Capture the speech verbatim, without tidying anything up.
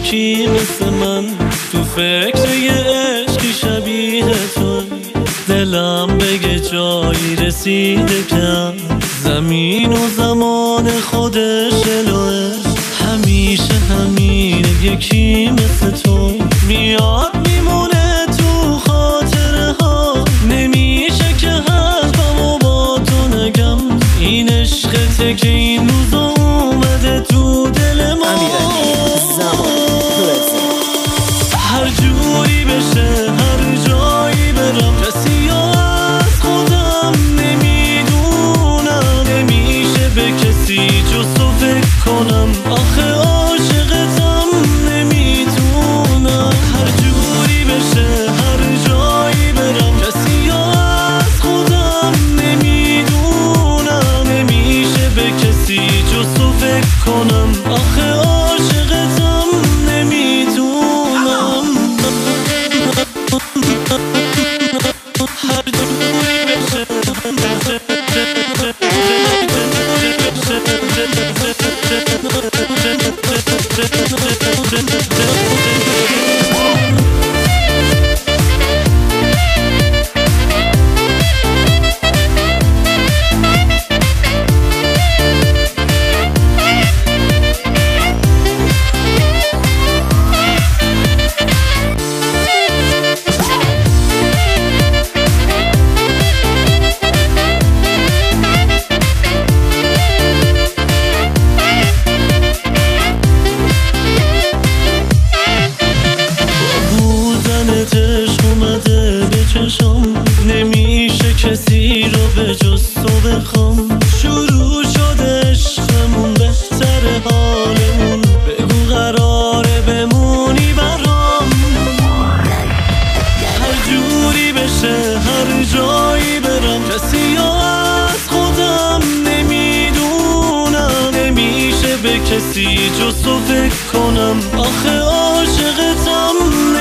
یکی مثل من تو فکر یه عشقی شبیه تو، دلم بگه جایی رسیده کم، زمین و زمان خودش الوه، همیشه همینه یکی مثل تو، میاد میمونه تو خاطره ها، نمیشه که حرفمو با تو نگم، این عشقته که این روزا اومده تو دل ما. هر جوری بشه هر جایی برم، کسی از خودم نمیدونم، نمیشه به کسی جز تو فکر کنم، آخه عاشقتم نمیتونم. هر جوری بشه هر جایی برم، کسی از خودم نمیدونم، نمیشه به کسی جز تو فکر کنم، آخه عاشقتم نمیتونم. هر جوری بشه نمیشه کسی رو به جز تو بخوام، شروع شده عشقمون بهتره حالمون، بگو قراره بمونی برام. هر جوری بشه هر جایی برم، کسی از خودم نمیدونم، نمیشه به کسی جز تو فکر کنم، آخه عاشقتم